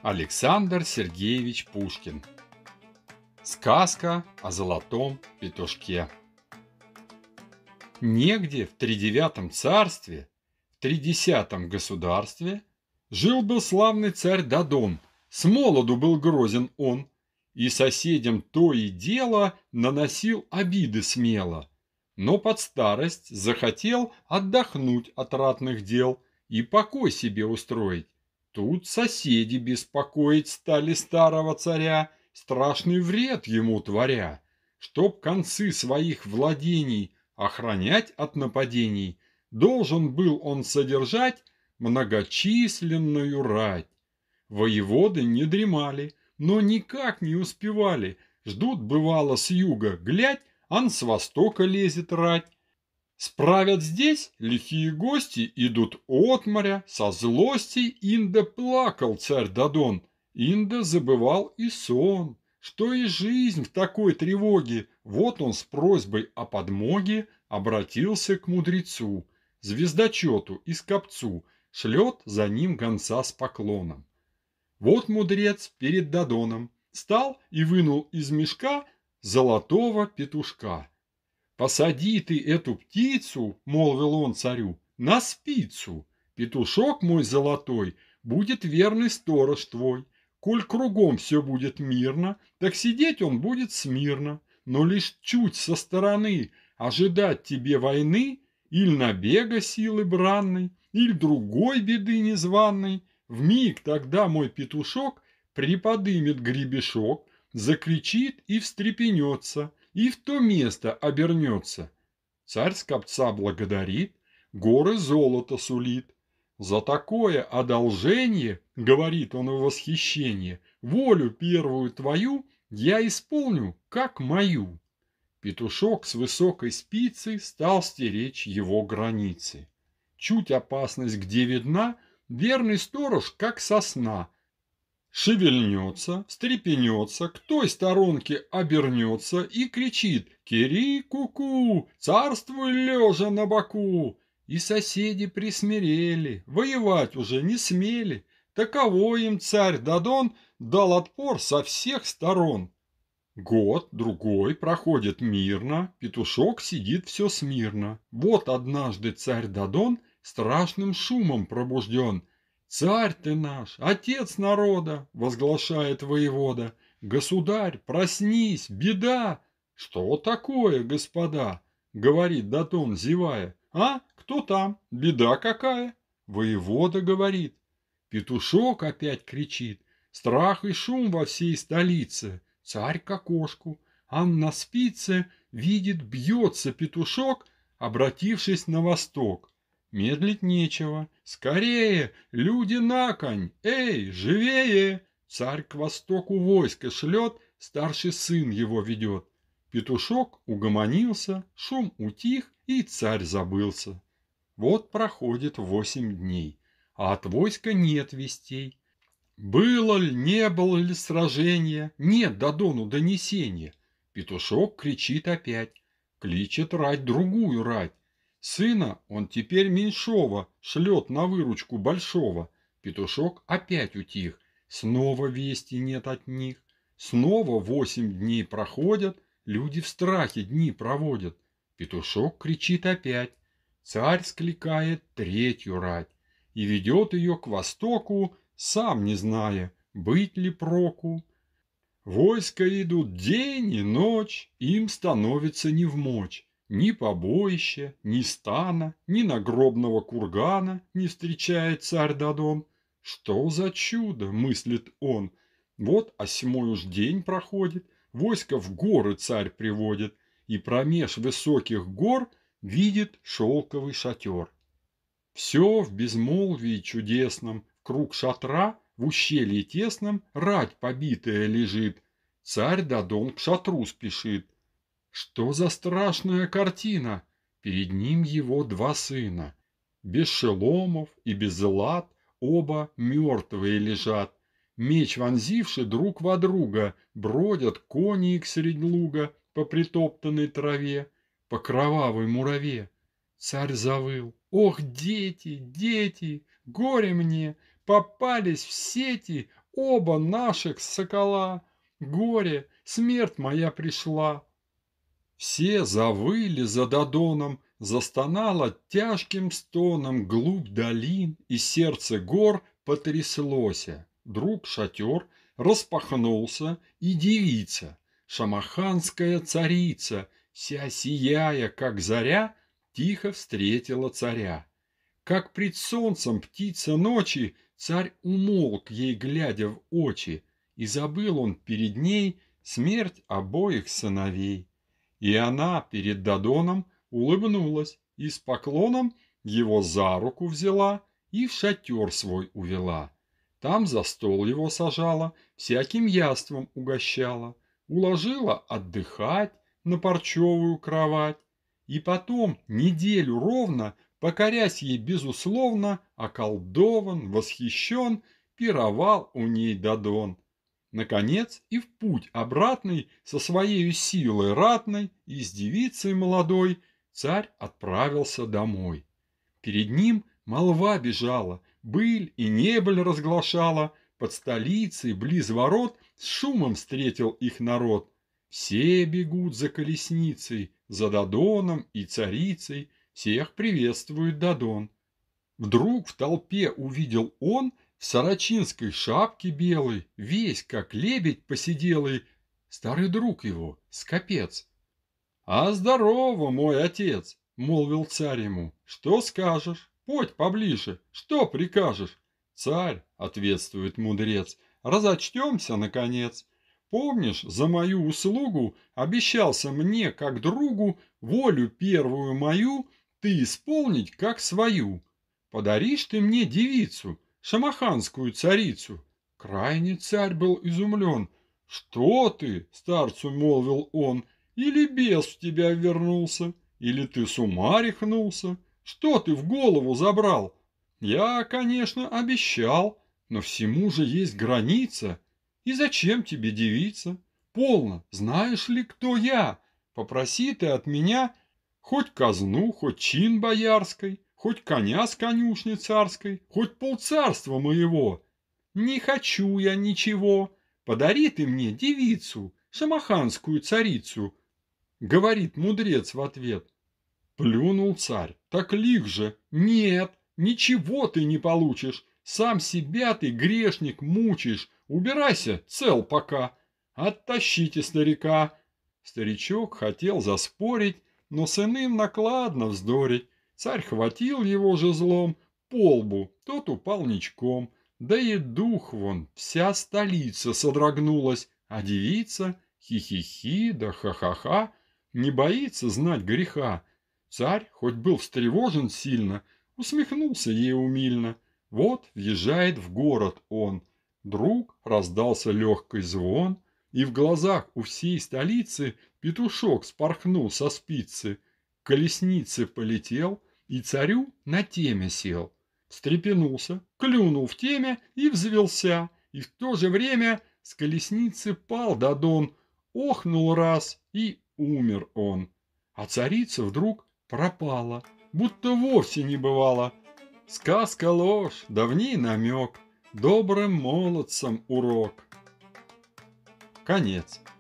Александр Сергеевич Пушкин. Сказка о золотом петушке. Негде в тридевятом царстве, в тридесятом государстве жил-был славный царь Дадон. С молоду был грозен он, и соседям то и дело наносил обиды смело. Но под старость захотел отдохнуть от ратных дел и покой себе устроить. Тут соседи беспокоить стали старого царя, страшный вред ему творя. Чтоб концы своих владений охранять от нападений, должен был он содержать многочисленную рать. Воеводы не дремали, но никак не успевали. Ждут, бывало, с юга, глядь, ан с востока лезет рать. Справят здесь лихие гости, идут от моря, со злости инда плакал царь Дадон, инда забывал и сон, что и жизнь в такой тревоге. Вот он с просьбой о подмоге обратился к мудрецу, звездочету и скопцу, шлет за ним гонца с поклоном. Вот мудрец перед Дадоном стал и вынул из мешка золотого петушка. «Посади ты эту птицу, — молвил он царю, — на спицу. Петушок мой золотой будет верный сторож твой. Коль кругом все будет мирно, так сидеть он будет смирно. Но лишь чуть со стороны ожидать тебе войны, или набега силы бранной, или другой беды незваной, вмиг тогда мой петушок приподымет гребешок, закричит и встрепенется, и в то место обернется. Царь скопца благодарит, горы золота сулит. За такое одолжение, говорит он в восхищении, волю первую твою я исполню, как мою. Петушок с высокой спицей стал стеречь его границы. Чуть опасность где видна, верный сторож, как сосна, шевельнется, встрепенется, к той сторонке обернется и кричит: «Кири-ку-ку, царствуй лежа на боку!» И соседи присмирели, воевать уже не смели. Таково им царь Дадон дал отпор со всех сторон. Год, другой проходит мирно, петушок сидит все смирно. Вот однажды царь Дадон страшным шумом пробужден. «Царь ты наш, отец народа!» — возглашает воевода. «Государь, проснись, беда!» «Что такое, господа?» — говорит Дадон, зевая. «А, кто там? Беда какая?» Воевода говорит. Петушок опять кричит. Страх и шум во всей столице. Царь к окошку, а на спице видит, бьется петушок, обратившись на восток. Медлить нечего. Скорее, люди на конь! Эй, живее! Царь к востоку войско шлет, старший сын его ведет. Петушок угомонился, шум утих, и царь забылся. Вот проходит 8 дней, а от войска нет вестей. Было ли, не было ли сражения, нет Дадону донесения. Петушок кричит опять, кличет рать другую рать. Сына он теперь меньшого шлет на выручку большого. Петушок опять утих, снова вести нет от них. Снова 8 дней проходят, люди в страхе дни проводят. Петушок кричит опять, царь скликает третью рать и ведет ее к востоку, сам не зная, быть ли проку. Войска идут день и ночь, им становится невмочь. Ни побоища, ни стана, ни нагробного кургана не встречает царь Дадон. Что за чудо, мыслит он. Вот 8-й уж день проходит, войско в горы царь приводит, и промеж высоких гор видит шелковый шатер. Все в безмолвии чудесном, круг шатра в ущелье тесном рать побитая лежит. Царь Дадон к шатру спешит. Что за страшная картина? Перед ним его 2 сына. Без шеломов и без лад оба мертвые лежат. Меч вонзивши друг во друга, бродят кони их средь луга по притоптанной траве, по кровавой мураве. Царь завыл. Ох, дети, дети, горе мне, попались в сети оба наших сокола, горе, смерть моя пришла. Все завыли за Додоном, застонало тяжким стоном глубь долин, и сердце гор потряслося. Вдруг шатер распахнулся, и девица, шамаханская царица, вся сияя, как заря, тихо встретила царя. Как пред солнцем птица ночи, царь умолк ей, глядя в очи, и забыл он перед ней смерть обоих сыновей. И она перед Додоном улыбнулась и с поклоном его за руку взяла и в шатер свой увела. Там за стол его сажала, всяким яством угощала, уложила отдыхать на парчевую кровать. И потом неделю ровно, покорясь ей безусловно, околдован, восхищен, пировал у ней Додон. Наконец и в путь обратный со своей силой ратной и с девицей молодой царь отправился домой. Перед ним молва бежала, быль и небыль разглашала, под столицей близ ворот с шумом встретил их народ. Все бегут за колесницей, за Додоном и царицей, всех приветствует Додон. Вдруг в толпе увидел он в сорочинской шапке белой, весь как лебедь посиделый, старый друг его, скопец. «А здорово, мой отец!» — молвил царь ему. «Что скажешь? Подь поближе, что прикажешь?» «Царь», — ответствует мудрец, — «разочтемся, наконец. Помнишь, за мою услугу обещался мне, как другу, волю первую мою ты исполнить, как свою. Подаришь ты мне девицу, шамаханскую царицу?» Крайне царь был изумлен. «Что ты?» — старцу молвил он. «Или бес в тебя вернулся, или ты с ума рехнулся? Что ты в голову забрал? Я, конечно, обещал, но всему же есть граница. И зачем тебе девица? Полно, знаешь ли, кто я? Попроси ты от меня хоть казну, хоть чин боярской, хоть коня с конюшни царской, хоть полцарства моего. Не хочу я ничего. Подари ты мне девицу, шамаханскую царицу». Говорит мудрец в ответ. Плюнул царь. Так лих же. Нет, ничего ты не получишь. Сам себя ты, грешник, мучишь. Убирайся, цел пока. Оттащите старика. Старичок хотел заспорить, но с иным накладно вздорить. Царь хватил его жезлом по лбу, тот упал ничком. Да и дух вон, вся столица содрогнулась, а девица хи-хи-хи да ха-ха-ха не боится знать греха. Царь, хоть был встревожен сильно, усмехнулся ей умильно. Вот въезжает в город он. Вдруг раздался легкий звон, и в глазах у всей столицы петушок спорхнул со спицы. К колеснице полетел и царю на темя сел. Встрепенулся, клюнул в темя и взвелся, и в то же время с колесницы пал Додон, охнул раз и умер он. А царица вдруг пропала, будто вовсе не бывало. Сказка ложь, давний намек, добрым молодцам урок. Конец.